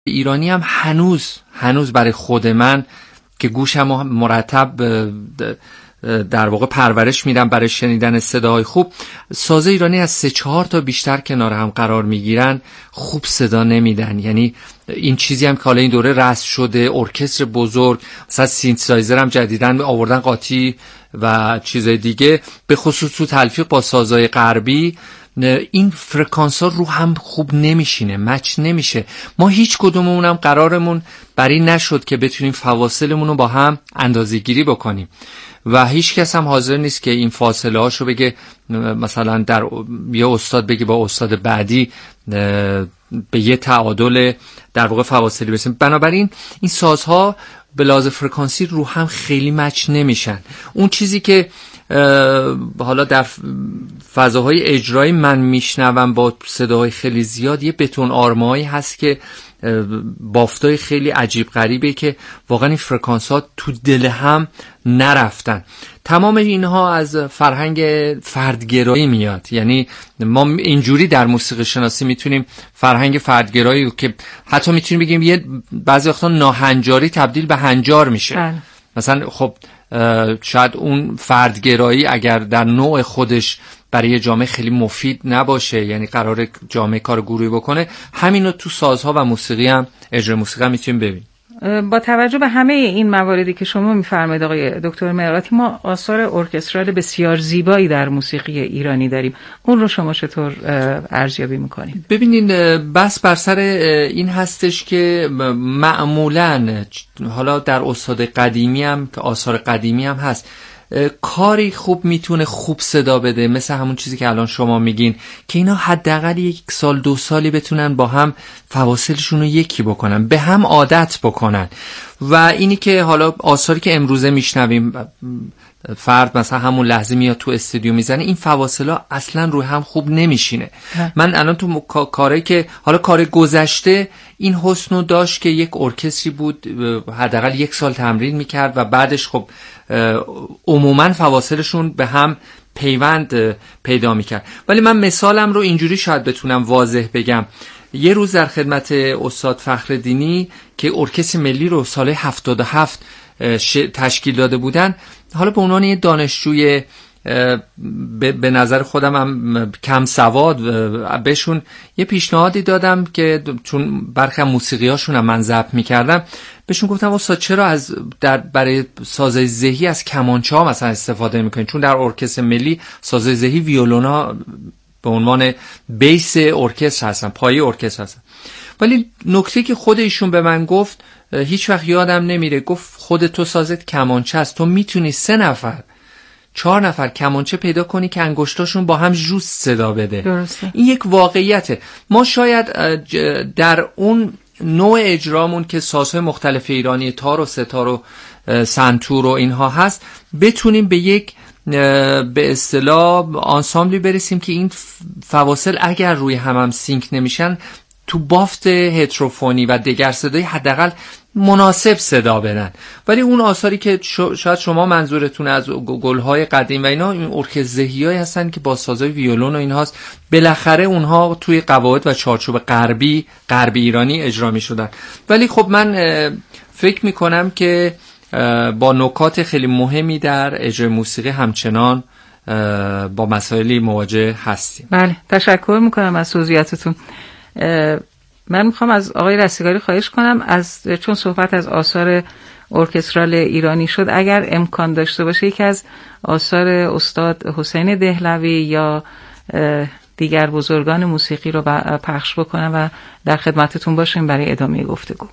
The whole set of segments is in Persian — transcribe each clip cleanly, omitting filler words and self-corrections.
ایرانی هم هنوز برای خود من که گوشم مرتب در واقع پرورش میدم برای شنیدن صداهای خوب، ساز ایرانی از 3-4 تا بیشتر کنار هم قرار میگیرن خوب صدا نمیدن. یعنی این چیزی هم که حالا این دوره رسم شده، ارکستر بزرگ، مثلا سینتسایزر هم جدیدن آوردن قاطی و چیزای دیگه، به خصوص تو تلفیق با سازهای غربی، این فرکانس ها رو هم خوب نمیشینه، مچ نمیشه. ما هیچ کدوممون هم قرارمون بر این نشد که بتونیم فواصلمون رو با هم اندازه‌گیری بکنیم و هیچ کس هم حاضر نیست که این فاصله هاشو بگه، مثلا در یه استاد بگه با استاد بعدی به یه تعادل در واقع فواصلی برسیم. بنابراین این سازها به لحاظ فرکانسی رو هم خیلی مچ نمیشن. اون چیزی که حالا در فضاهای اجرایی من میشنوم با صداهای خیلی زیاد، یه بتون آرمایی هست که بافتای خیلی عجیب غریبه که واقعا این فرکانس ها تو دل هم نرفتن. تمام اینها از فرهنگ فردگرایی میاد. یعنی ما اینجوری در موسیقی شناسی میتونیم فرهنگ فردگرایی که حتی میتونیم بگیم یه بعضی وقتا ناهنجاری تبدیل به هنجار میشه. مثلا خب شاید اون فردگرایی اگر در نوع خودش برای جامعه خیلی مفید نباشه، یعنی قرار جامعه کار گروهی بکنه، همینو تو سازها و موسیقی هم، اجرای موسیقی هم میتونیم ببینیم. با توجه به همه این مواردی که شما میفرمایید آقای دکتر مراتی، ما آثار ارکسترال بسیار زیبایی در موسیقی ایرانی داریم. اون رو شما چطور ارزیابی میکنید؟ ببینین، بس بر سر این هستش که معمولاً حالا در استاد قدیمی هم که آثار قدیمی هم هست، کاری خوب میتونه خوب صدا بده، مثل همون چیزی که الان شما میگین که اینا حداقل 1-2 سالی بتونن با هم فواصلشون رو یکی بکنن، به هم عادت بکنن. و اینی که حالا آثاری که امروزه میشنویم، فرد مثلا همون لحظه میاد تو استودیو میزنه، این فواصلا اصلا روی هم خوب نمیشینه. من الان تو کاری که حالا کار گذشته این حسنو داشت که یک ارکستری بود حداقل 1 سال تمرین میکرد و بعدش خب عموما فواصلشون به هم پیوند پیدا میکرد. ولی من مثالم رو اینجوری شاید بتونم واضح بگم. یه روز در خدمت استاد فخرالدینی که ارکستر ملی رو سال 77 تشکیل داده بودن، حالا به عنوان یه دانشجوی به نظر خودم هم کم سواد بهشون یه پیشنهادی دادم که چون برخی موسیقی هاشون هم من ضبط میکردم، بهشون گفتم استاد چرا برای سازهای زهی از کمانچه ها مثلا استفاده میکنین؟ چون در ارکستر ملی سازهای زهی ویولونا به عنوان بیس ارکستر هستن، پایه ارکستر هستن. ولی نکته که خود ایشون به من گفت هیچ وقت یادم نمیره، گفت خود تو سازت کمانچه است، تو میتونی 3-4 نفر کمانچه پیدا کنی که انگشتاشون با هم جوست صدا بده. درسته. این یک واقعیته. ما شاید در اون نوع اجرامون که سازهای مختلف ایرانی، تار و ستار و سنتور و اینها هست، بتونیم به یک به اصطلاح آنسامبلی برسیم که این فواصل اگر روی هم سینک نمیشن، تو بافت هتروفونی و دگر صدایی حداقل مناسب صدا بدن. ولی اون آثاری که شاید شما منظورتون از گل‌های قدیم و اینا، این ارکستر زهیایی هستن که با سازهای ویولون و اینهاست، بالاخره اونها توی قواعد و چارچوب غربی ایرانی اجرا می‌شدن. ولی خب من فکر می‌کنم که با نکات خیلی مهمی در اجرای موسیقی همچنان با مسائلی مواجه هستیم. بله، تشکر می‌کنم از توضیحاتتون. من میخوام از آقای رستگاری خواهش کنم، چون صحبت از آثار ارکسترال ایرانی شد، اگر امکان داشته باشه یکی از آثار استاد حسین دهلوی یا دیگر بزرگان موسیقی رو پخش بکنم و در خدمتتون باشیم برای ادامه گفتگو.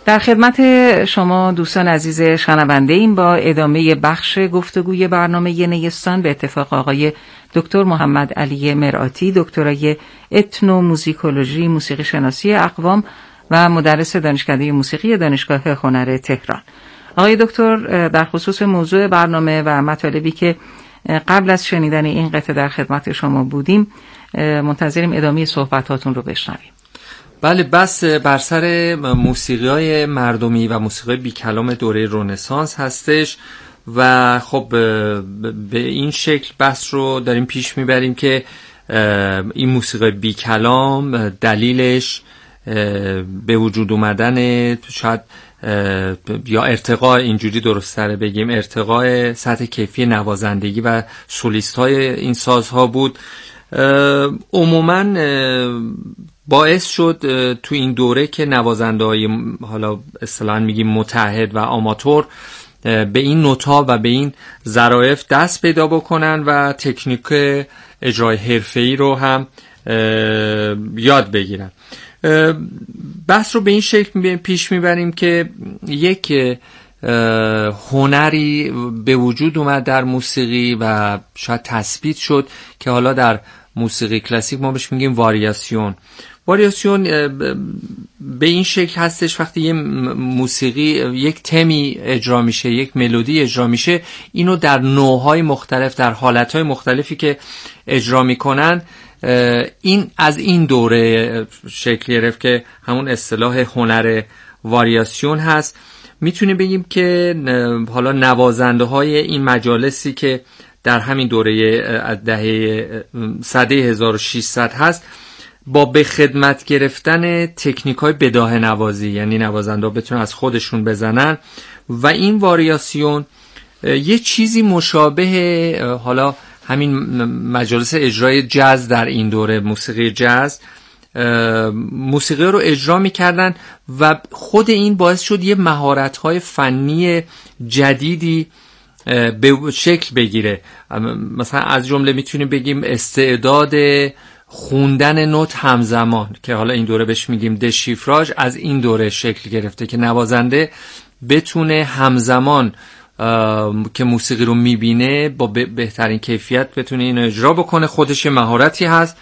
در خدمت شما دوستان عزیز شنونده ایم با ادامه بخش گفتگوی برنامه نیستان به اتفاق آقای دکتر محمد علی مرآتی، دکترای اتنوموزیکولوژی موسیقی شناسی اقوام و مدرس دانشکده موسیقی دانشگاه هنر تهران. آقای دکتر در خصوص موضوع برنامه و مطالبی که قبل از شنیدن این قطعه در خدمت شما بودیم منتظریم ادامه صحبتاتون رو بشنویم. بله، بس بر سر موسیقی‌های مردمی و موسیقی بی کلام دوره رنسانس هستش و خب به این شکل بحث رو داریم پیش میبریم که این موسیقی بی کلام دلیلش به وجود اومدن شاید یا ارتقاء، اینجوری درست‌تره بگیم، ارتقاء سطح کیفی نوازندگی و سولیست‌های این سازها بود. عموماً باعث شد تو این دوره که نوازنده‌های حالا اصطلاحاً میگیم متحد و آماتور به این نوتا و به این ظرافت دست پیدا بکنن و تکنیک اجرای حرفه‌ای رو هم یاد بگیرن. بحث رو به این شکل پیش میبریم که یک هنری به وجود اومد در موسیقی و شاید تثبیت شد که حالا در موسیقی کلاسیک ما بهش میگیم واریاسیون. به این شکل هستش وقتی یه موسیقی یک تمی اجرا میشه، یک ملودی اجرا میشه، اینو در نوع‌های مختلف، در حالت‌های مختلفی که اجرا میکنن، این از این دوره شکل گرفت که همون اصطلاح هنر واریاسیون هست. میتونیم بگیم که حالا نوازنده های این مجالسی که در همین دوره از دهه سده 1600 هست با به خدمت گرفتن تکنیک های بداهه نوازی، یعنی نوازنده ها بتونن از خودشون بزنن و این واریاسیون یه چیزی مشابه حالا همین مجالس اجرای جاز در این دوره، موسیقی جاز، موسیقی رو اجرا میکردن و خود این باعث شد یه مهارت‌های فنی جدیدی به شکل بگیره. مثلا از جمله میتونیم بگیم استعداد خوندن نوت همزمان که حالا این دوره بهش میگیم دشیفراژ، از این دوره شکل گرفته که نوازنده بتونه همزمان که موسیقی رو میبینه با بهترین کیفیت بتونه اینو اجرا بکنه. خودش مهارتی هست.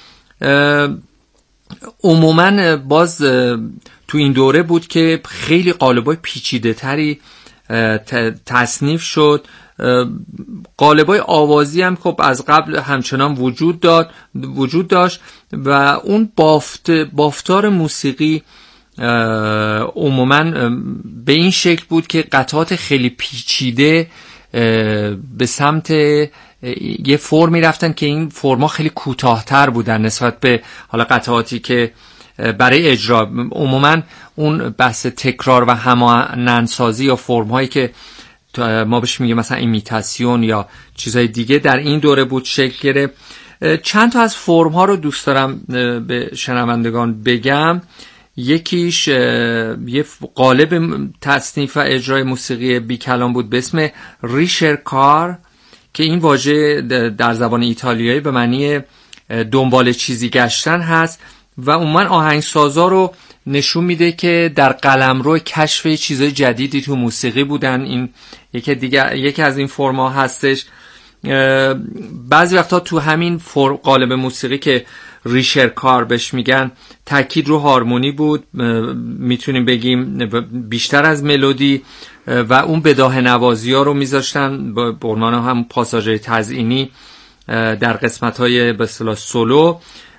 عموماً باز تو این دوره بود که خیلی قالب‌های پیچیده تری تصنیف شد. قالب‌های آوازی هم خب از قبل همچنان وجود داشت و اون بافتار موسیقی عموماً به این شکل بود که قطعات خیلی پیچیده به سمت یه فرمی رفتن که این فرما خیلی کوتاه‌تر بودن نسبت به حالا قطعاتی که برای اجرا. عموماً اون بحث تکرار و همانندسازی یا فرم‌هایی که ما بهش میگیم مثلا ایمیتاسیون یا چیزهای دیگه در این دوره بود شکل گرفت. چند تا از فرم‌ها رو دوست دارم به شنوندگان بگم. یکیش یه قالب تصنیف و اجرای موسیقی بی کلام بود به اسم ریشرکار که این واژه در زبان ایتالیایی به معنی دنبال چیزی گشتن هست و عموما آهنگسازا رو نشون میده که در قلمرو کشف چیزای جدیدی تو موسیقی بودن. این یکی از این فرما هستش. بعضی وقتا تو همین قالب موسیقی که ریشرکار بهش میگن تاکید رو هارمونی بود، میتونیم بگیم بیشتر از ملودی، و اون بداهه نوازی ها رو میذاشتن به عنوان هم پاساژهای تزیینی در قسمت های به اصطلاح سولو.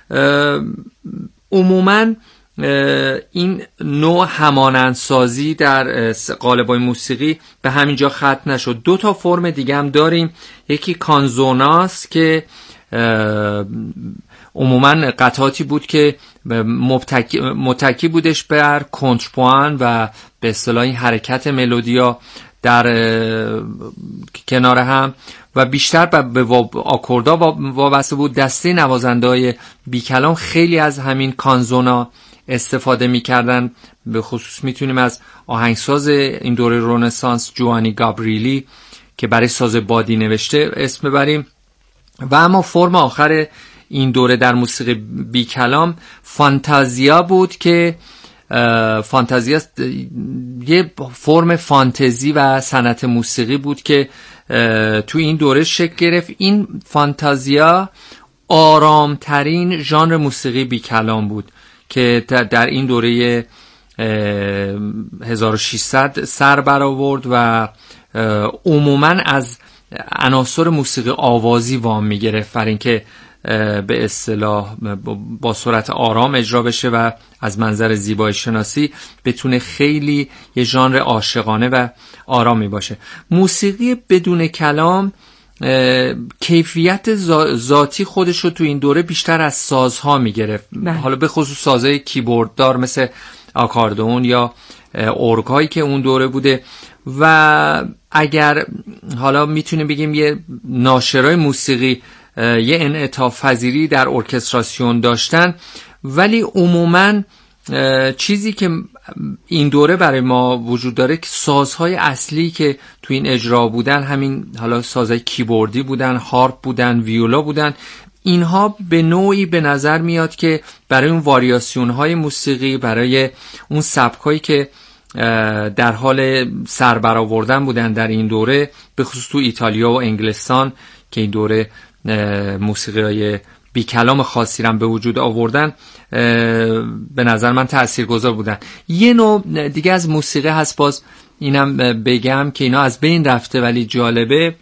عموماً این نوع همانندسازی در قالب‌های موسیقی به همینجا ختم نشد. دو تا فرم دیگه هم داریم. یکی کانزوناس که عموماً قطعاتی بود که متکی بودش بر کنترپوان و به اصطلاح این حرکت ملودیا در کنار هم و بیشتر به آکوردا وابسته بود. دسته نوازنده‌های بی کلام خیلی از همین کانزونا استفاده می‌کردن. به خصوص میتونیم از آهنگساز این دوره رنسانس جوانی گابریلی که برای ساز بادی نوشته اسم ببریم. و اما فرم آخر این دوره در موسیقی بی کلام فانتازیا بود که فانتزیا یه فرم فانتزی و صنعت موسیقی بود که تو این دوره شکل گرفت. این فانتزیا آرامترین ژانر موسیقی بی کلام بود که در این دوره 1600 سر برآورد و عموماً از عناصر موسیقی آوازی وام می‌گرفت برای اینکه به اصطلاح با سرعت آرام اجرا بشه و از منظر زیبایی شناسی بتونه خیلی یه ژانر عاشقانه و آرامی باشه. موسیقی بدون کلام کیفیت ذاتی خودش رو تو این دوره بیشتر از سازها میگرفت، حالا به خصوص سازهای کیبورددار مثل آکاردئون یا ارگ‌هایی که اون دوره بوده. و اگر حالا میتونیم بگیم یه ناشرای موسیقی یه انعطاف پذیری در ارکستراسیون داشتن، ولی عموماً چیزی که این دوره برای ما وجود داره که سازهای اصلی که تو این اجرا بودن همین حالا سازهای کیبوردی بودن، هارپ بودن، ویولا بودن. اینها به نوعی به نظر میاد که برای اون واریاسیون های موسیقی، برای اون سبکایی که در حال سر برآوردن بودن در این دوره، به خصوص تو ایتالیا و انگلستان که این دوره موسیقی‌های بی کلام خاصی رو به وجود آوردن، به نظر من تاثیرگذار بودن. یه نوع دیگه از موسیقی هست، باز اینم بگم که اینا از بین رفته ولی جالبه،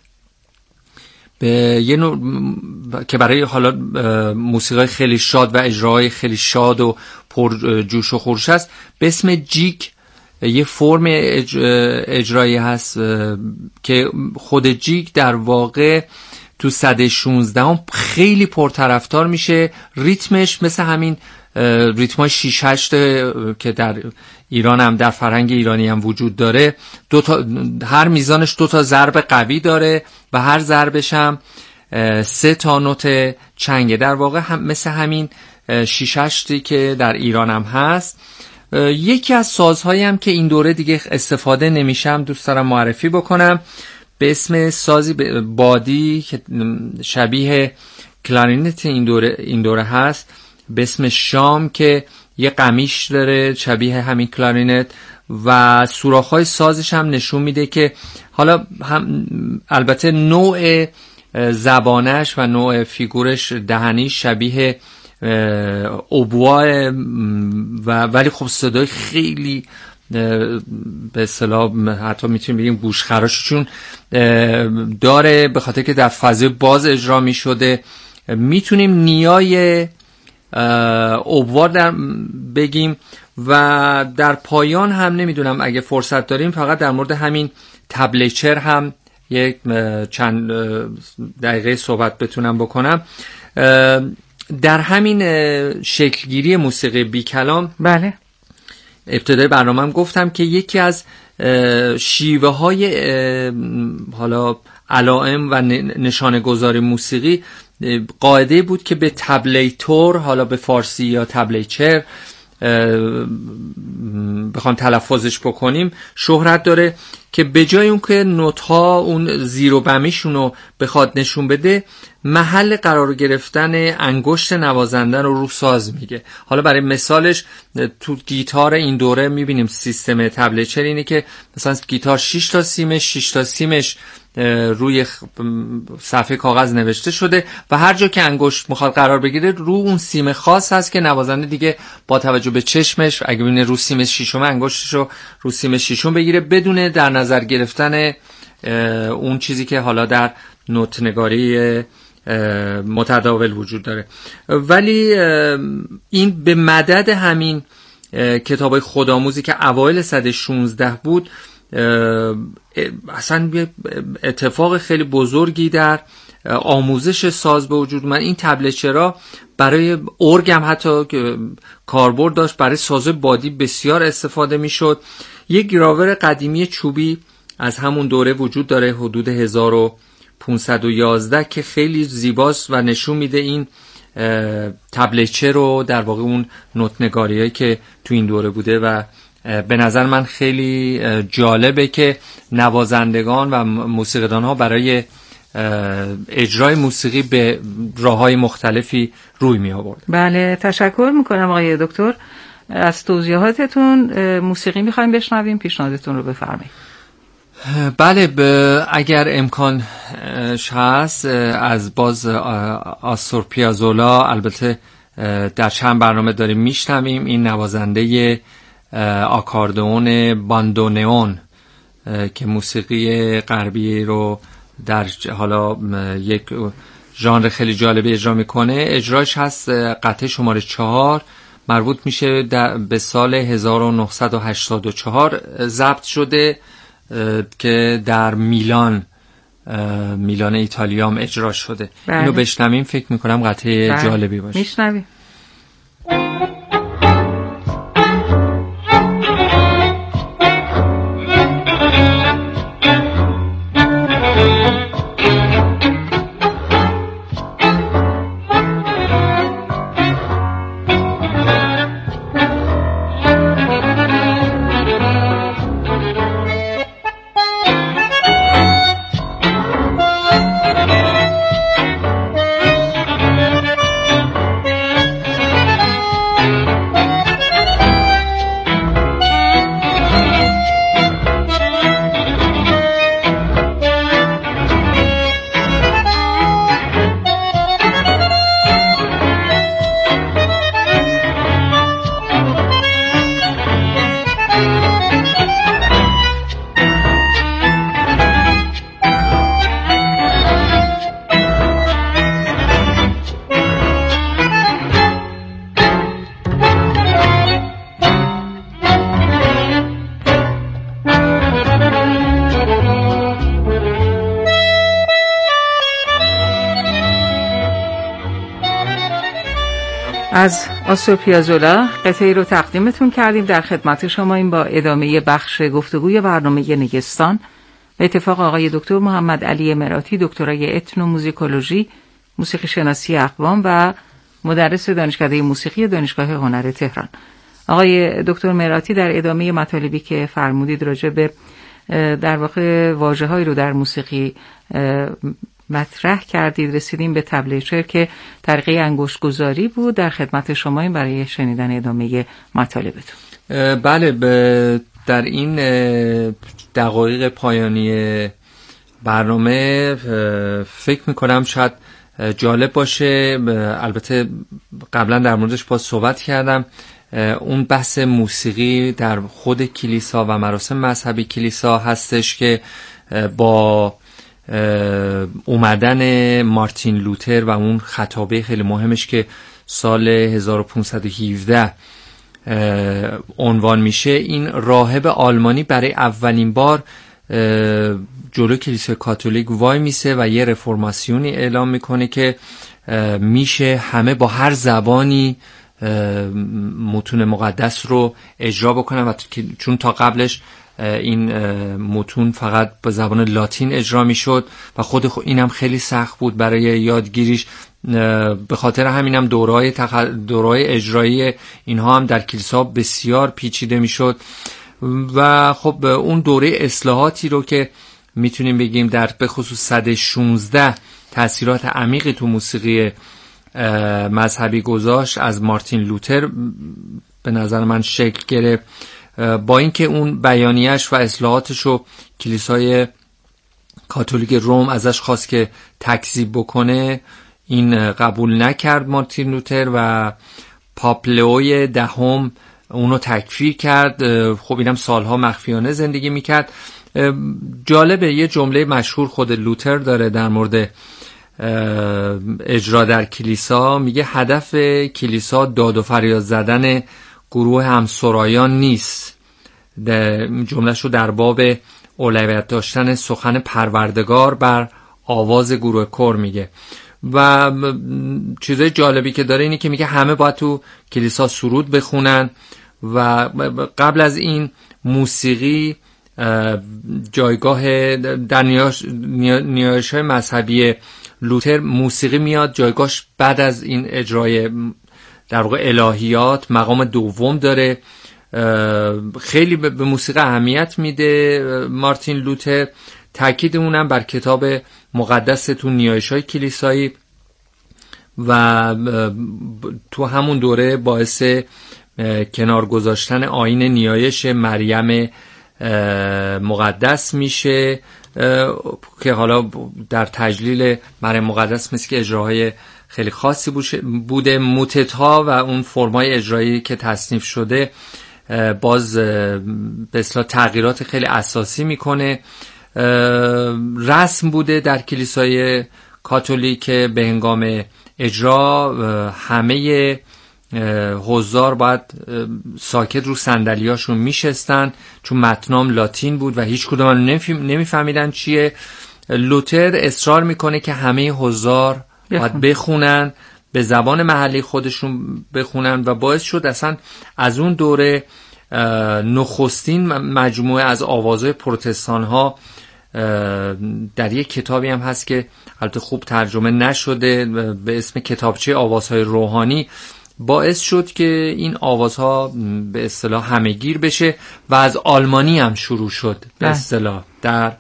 به یه نوع که برای حالا موسیقی خیلی شاد و اجراهای خیلی شاد و پر جوش و خروش است، به اسم جیگ. یه فرم اجرایی هست که خود جیگ در واقع تو سده 16 خیلی پرطرفدار میشه. ریتمش مثل همین ریتمای 6-8 که در ایران هم در فرهنگ ایرانی هم وجود داره. هر میزانش 2 ضرب قوی داره و هر ضربش هم 3 نوت چنگه. در واقع هم مثل همین 6-8 که در ایران هم هست. یکی از سازهایی هم که این دوره دیگه استفاده نمیشم دوست دارم معرفی بکنم، به اسم سازی بادی که شبیه کلارینت این دوره هست، به اسم شام که یه قمیش داره شبیه همین کلارینت و سوراخ‌های سازش هم نشون میده که حالا هم البته نوع زبانش و نوع فیگورش دهنی شبیه اوبوا ولی خب صدای خیلی به اصطلاح حتی میتونیم بگیم گوشخراششون داره، به خاطر که در فضای باز اجرا میشده. میتونیم نیای اوبوا در بگیم. و در پایان هم نمیدونم اگه فرصت داریم فقط در مورد همین تبلچر هم یک چند دقیقه صحبت بتونم بکنم. در همین شکلگیری موسیقی بی کلام، بله، ابتدای برنامه‌ام گفتم که یکی از شیوه های حالا علائم و نشانه گذاری موسیقی قاعده بود که به تبلیتور، حالا به فارسی یا تبلیچر بخوام تلفظش بکنیم، شهرت داره که به جای اون که نوت‌ها اون زیر و بمیشون رو بخواد نشون بده، محل قرار گرفتن انگشت نوازنده رو ساز میگه. حالا برای مثالش تو گیتار این دوره میبینیم سیستم تبلچر اینه که مثلا گیتار 6 تا سیمش روی صفحه کاغذ نوشته شده و هر جا که انگشت میخواد قرار بگیره رو اون سیم خاص هست که نوازنده دیگه با توجه به چشمش اگه ببینه رو سیم ششم انگشتش رو سیم ششم بگیره بدون در نظر گرفتن اون چیزی که حالا در نوت نگاری متداول وجود داره. ولی این به مدد همین کتابای خودآموزی که اوایل سده 16 بود اصلا یه اتفاق خیلی بزرگی در آموزش ساز به وجود اومد. این تبلچرا برای ارگ هم حتی کاربرد داشت، برای ساز بادی بسیار استفاده میشد. یک گراور قدیمی چوبی از همون دوره وجود داره حدود 1511 که خیلی زیباست و نشون میده این تبلچر رو در واقع اون نوت‌نگاریایی که تو این دوره بوده و به نظر من خیلی جالبه که نوازندگان و موسیقیدان ها برای اجرای موسیقی به راه‌های مختلفی روی می آورد. بله، تشکر میکنم آقای دکتر. از توضیحاتتون موسیقی میخوایم بشنویم، پیشنهادتون رو بفرمایید. بله، اگر امکانش هست از باز آسور پیازولا، البته در چند برنامه داریم میشنویم، این نوازنده آکاردئون باندونئون که موسیقی غربی رو در حالا یک ژانر خیلی جالبی اجرا میکنه. اجراش هست قطعه شماره 4، مربوط میشه به سال 1984 ضبط شده که در میلان ایتالیا هم اجرا شده. بله. اینو بشنویم، فکر میکنم قطعه جالبی باشه. میشنویم. از آسور پیازولا قطعی رو تقدیمتون کردیم. در خدمت شما این با ادامه بخش گفتگوی برنامه نگستان به اتفاق آقای دکتر محمد علی مراتی، دکترای اتنوموزیکولوژی، موسیقی شناسی اقوام و مدرس دانشکده موسیقی دانشگاه هنر تهران. آقای دکتر مراتی در ادامه مطالبی که فرمودید راجع به در واقع واژه‌هایی رو در موسیقی مطرح کردید، رسیدیم به تبلیچر که طریقه انگشت گذاری بود. در خدمت شما این برای شنیدن ادامه مطالبتون. بله، در این دقایق پایانی برنامه فکر میکنم شاید جالب باشه، البته قبلا در موردش باز صحبت کردم، اون بحث موسیقی در خود کلیسا و مراسم مذهبی کلیسا هستش که با اومدن مارتین لوتر و اون خطابه خیلی مهمش که سال 1517 عنوان میشه، این راهب آلمانی برای اولین بار جلو کلیسای کاتولیک وای میسه و یه رفرماسیونی اعلام میکنه که میشه همه با هر زبانی متون مقدس رو اجرا بکنن و چون تا قبلش این متون فقط به زبان لاتین اجرا میشد و خود اینم خیلی سخت بود برای یادگیریش. به خاطر همینم دورهای اجرایی اینها هم در کلیسا بسیار پیچیده میشد و خب اون دوره اصلاحاتی رو که میتونیم بگیم در به خصوص سده 16 تأثیرات عمیقی تو موسیقی مذهبی گذاشت از مارتین لوتر به نظر من شکل گرفت. با اینکه اون بیانیه‌اش و اصلاحاتش رو کلیسای کاتولیک روم ازش خواست که تکذیب بکنه، این قبول نکرد مارتین لوتر و پاپ لئوی دهم اونو تکفیر کرد. خب اینم سالها مخفیانه زندگی میکرد. جالبه یه جمله مشهور خود لوتر داره در مورد اجرا در کلیسا، میگه هدف کلیسا داد و فریاد زدن گروه همسرایان نیست. جمله‌شو در باب اولویت داشتن سخن پروردگار بر آواز گروه کور میگه. و چیزای جالبی که داره اینه که میگه همه باید تو کلیسا سرود بخونن و قبل از این موسیقی جایگاه در نیایش‌های مذهبی لوتر موسیقی میاد جایگاهش بعد از این اجرای در واقع الهیات مقام دوم داره. خیلی به موسیقی اهمیت میده مارتین لوتر. تاکید اونم بر کتاب مقدس تو نیایش‌های کلیسایی و تو همون دوره باعث کنار گذاشتن آیین نیایش مریم مقدس میشه که حالا در تجلیل مریم مقدس مثل که اجراهای خیلی خاصی بوده. موتت‌ها و اون فرمای اجرایی که تصنیف شده باز به اصطلاح تغییرات خیلی اساسی میکنه. رسم بوده در کلیسای کاتولیک به هنگام اجرا همه حضار باید ساکت رو صندلیاشون میشستن، چون متنام لاتین بود و هیچ کدوم نمیفهمیدن چیه. لوتر اصرار میکنه که همه حضار باید بخونن، به زبان محلی خودشون بخونن و باعث شد اصلا از اون دوره نخستین مجموعه از آوازهای پروتستان ها در یک کتابی هم هست که البته خوب ترجمه نشده به اسم کتابچه آوازهای روحانی، باعث شد که این آوازها به اصطلاح همه‌گیر بشه و از آلمانی هم شروع شد به اصطلاح در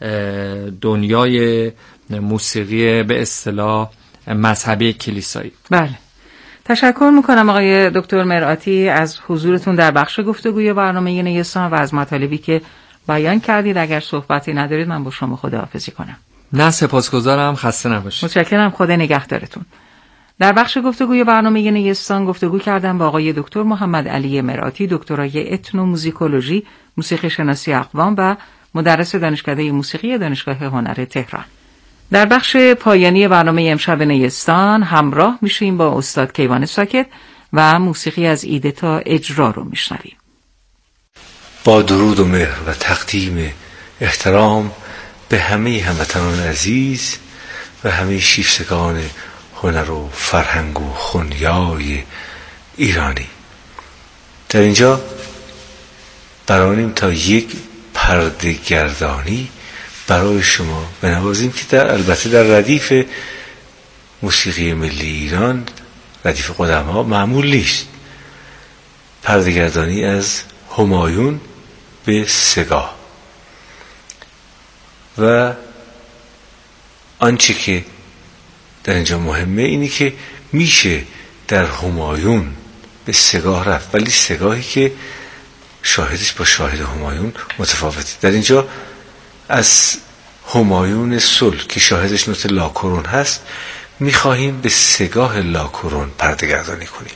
دنیای موسیقی به اصطلاح مذهبی کلیسایی. بله، تشکر میکنم آقای دکتر مرآتی از حضورتون در بخش گفتگوی برنامه نیستان و از مطالبی که بیان کردید. اگر صحبتی ندارید من با شما خداحافظی کنم. نه سپاسگزارم، خسته نباشید. متشکرم، خدا نگهدارتون. در بخش گفتگوی برنامه نیستان گفتگو کردم با آقای دکتر محمد علی مرآتی، دکترای اتنوموزیکولوژی، موسیقی شناسی اقوام و مدرس دانشکده موسیقی دانشگاه هنر تهران. در بخش پایانی برنامه امشب نیستان همراه میشیم با استاد کیوان ساکت و موسیقی از ایده تا اجرا رو میشنویم. با درود و مهر و تقدیم احترام به همه هموطنان عزیز و همه شیفتگان هنر و فرهنگ و خنیای ایرانی، در اینجا برانیم تا یک پرده گردانی برای شما بنوازیم که البته در ردیف موسیقی ملی ایران، ردیف قدم‌ها، معمول نیست. پرده گردانی از همایون به سگاه و آنچه که در اینجا مهمه اینی که میشه در همایون به سگاه رفت، ولی سگاهی که شاهدش با شاهد همایون متفاوته. در اینجا از همایون صلح که شاهدش نوت لاکرون هست میخواهیم به سگاه لاکرون پرده گردانی کنیم.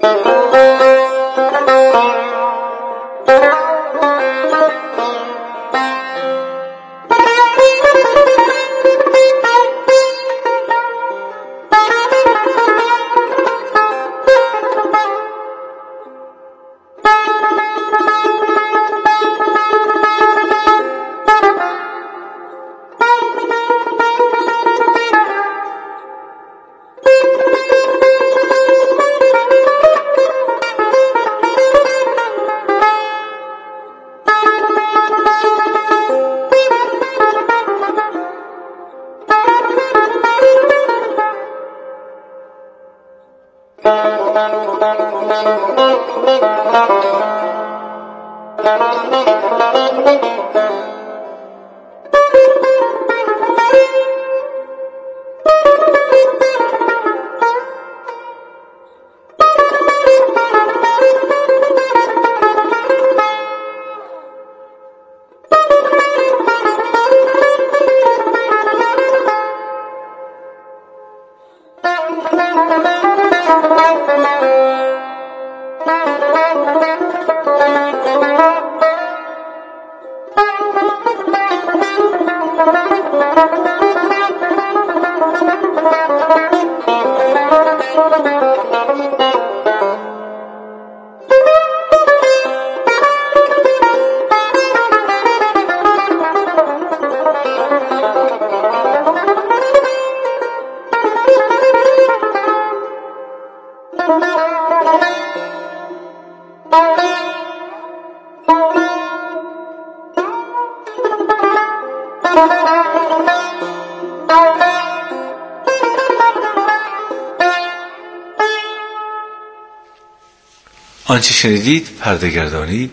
آنچه شنیدید پرده‌گردانی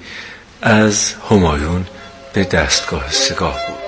از همایون به دستگاه سگاه بود.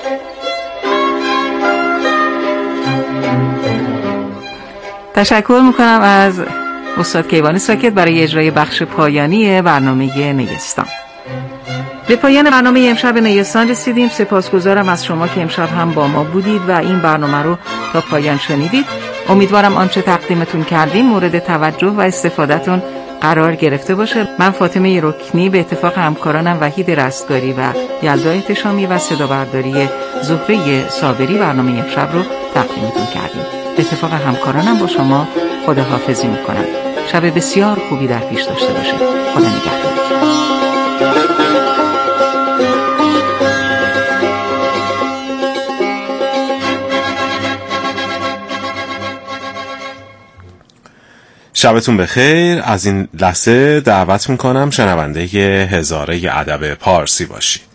تشکر میکنم از استاد کیوان ساکت برای اجرای بخش پایانی برنامه نیستان. به پایان برنامه امشب نیستان رسیدیم. سپاسگزارم از شما که امشب هم با ما بودید و این برنامه رو تا پایان شنیدید. امیدوارم آنچه تقدیمتون کردیم مورد توجه و استفادهتون قرار گرفته باشه. من فاطمه رکنی به اتفاق همکارانم وحید رستگاری و یلدا احتشامی و صدابرداری زهره صابری برنامه امشب رو تقدیمتون کردیم. به اتفاق همکارانم با شما خداحافظی میکنم. شب بسیار خوبی در پیش داشته باشه. خدا نگهدارتون. شبتون بخیر. از این لحظه دعوت میکنم شنونده هزاره ادب پارسی باشید.